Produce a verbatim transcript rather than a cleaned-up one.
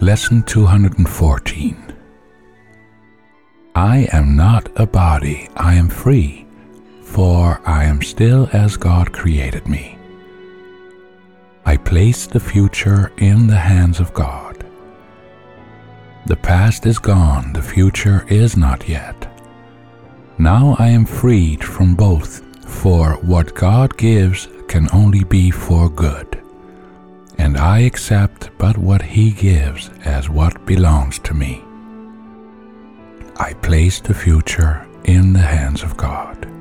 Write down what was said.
Lesson two hundred fourteen. I am not a body, I am free, for I am still as God created me. I place the future in the hands of God. The past is gone, the future is not yet. Now I am freed from both, for what God gives can only be for good, and I accept but what He gives as what belongs to me. I place the future in the hands of God.